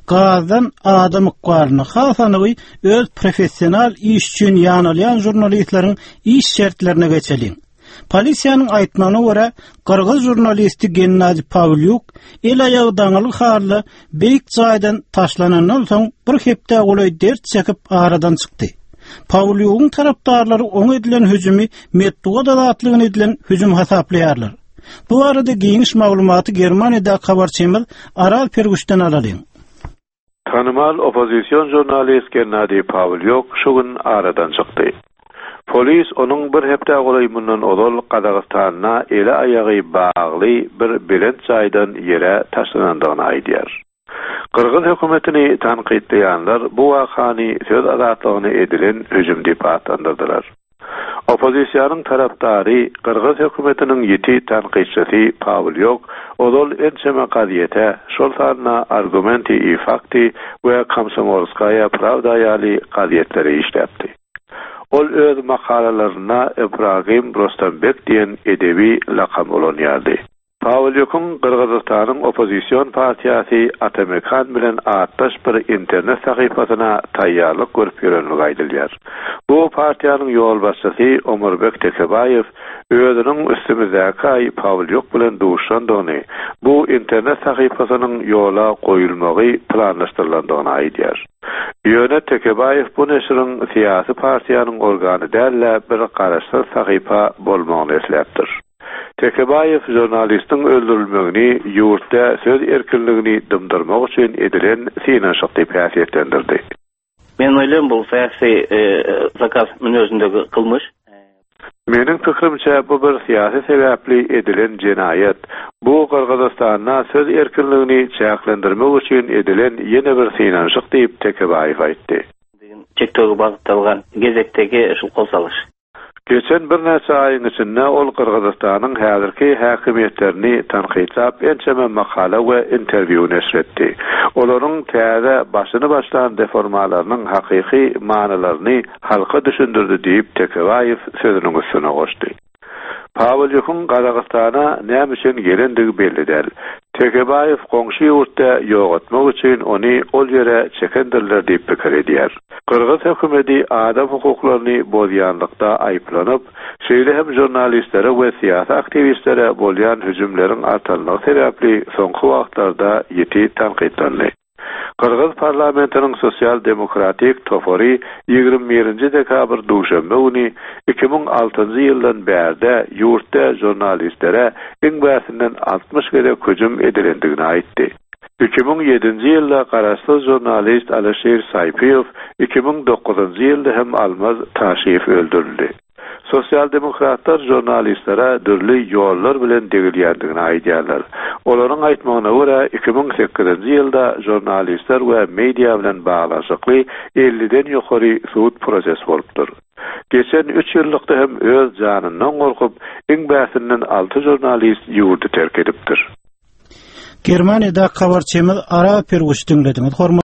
gazdan adam ykbaryny hasanygy öz professional iş üçin ýanylýan jurnalistlaryň iş şertlerine geçelim. Polisiýanyň aýtmagyna görä, Kırgız jurnalisti Gennady Pavlyuk el aýagdaňylyk harly beýik jaýdan taşlanandan soň bir hepde golay dert çekip aradan çykdy. Pavlyugyň tarapdarlary oň edilen hüjümi Medduga dalatlygyny edilen hüjüm hasaplaýarlar. Bu arada geniş maglumaty Germaniýada habarçymyz Aral Pergüşden alalyň. Tanımal opozisyon jurnalist Gennady Pavlyuk şu gün aradan çykdy. Polis onun bir hepde golaymundan odol Qazaqstanyna ele ayagy bagly bir bilet jaýdan yere taşlanandygyny aýdýar. Kırgız hökümetini tanqidleýänler bu wakany söz azatlygyny edilen hüjüm diýip atandyrdylar. Opozisiýanyň tarapdary Kırgız hökümetiniň ýeti tanqidçisi Pavlyuk odol ençeme qadiýete şol sarna argumenti i fakti we Komsomolskaya Pravda ýaly qadiýetleri işläpdi. Ol öz makalalaryna Ibrahim Rostambek diýen edebi lakam olanýardy. Pavlyuk'un Kırgızstanyň opozisiýon partiýasy Atamekan bilen atdaş bir internet sahypasyna taýýarlyk görüp ýörenligi aýdylýar. Bu partiýanyň ýol başçysy Omurbek Tekebayew özüniň üstümizdäki Pavlyuk bilen duşandygyny, bu internet sahypasynyň ýola goýulmagy planlaşdyrylandygyny aýdýar. Ýöne Tekebayew bu neşriň syýasy partiýanyň organy däl, bir garaşsyz sahypa bolmagyny esläpdir. Tekebayew jurnalistiň öldürilmegini ýurtda söz erkinligini dymdyrmak üçin edilen synaşyk diýip häsiýetlendirdi. Men oýlaýam bu sähsi zakaz münözündägi kılmış. Meniň pikrimçe bu bir syýasy sebäpli edilen jenaýat. Bu Kırgızstanyna söz erkinligini çäklendirmek üçin edilen ýene bir synaşyk diýip Tekebayew aýtdy. Çektöge bagıtlanan gezekteki şu golsalyş. Geçen bir näçe aýyň içinde ol Kırgızstanyň häzirki häkimiýetlerini tanqidlap ençeme makala we interwiu neşretdi. Olaryň täze başyny başlan deformalarynyň hakyky manalaryny halka düşündirdi diýip Tekebayew sözüniň üstüne goşdy. Pavlyuk'un Qazaqstana näme üçin gelendigi belli däl. Tekebayew goňşy ýurtda ýogatmak üçin ony ol ýere çekendirler diýip pikir edýär. Kırgız hökümeti adam hukuklaryny bozýanlykda aýplanyp, şeýle hem jurnalistlere we syýasy aktivistlere bolýan hüjümleriň artanlygy sebäpli soňky wagtlarda ýeti tanqidlandy. Kırgız parlamentiniň sosial demokratik topary 21 dekabr duşanbe güni 2006-njy ýyldan bärde ýurtda jurnalistlere iň bäsinden 60 kere hüjüm edilendigini aýtdy. 2007-nji ýylda garaşsyz jurnalist Alaşer Saypiyew 2009-njy ýylda hem Almaz Taşiyew öldürildi. Sosial demokratlar jurnalistlere dürli ýollar bilen degilýändigini aýdýarlar. Olaryň aýtmagyna görä 2008-nji ýylda jurnalistler we media bilen baglanşykly 50den ýokary suud proses bolupdyr. Geçen 3 ýyllykda hem öz janyndan gorkup iň bäsinden 6 jurnalist ýurty terk edipdir. Germaniýada habarçymyz Aral Pergüşden dinlediňiz.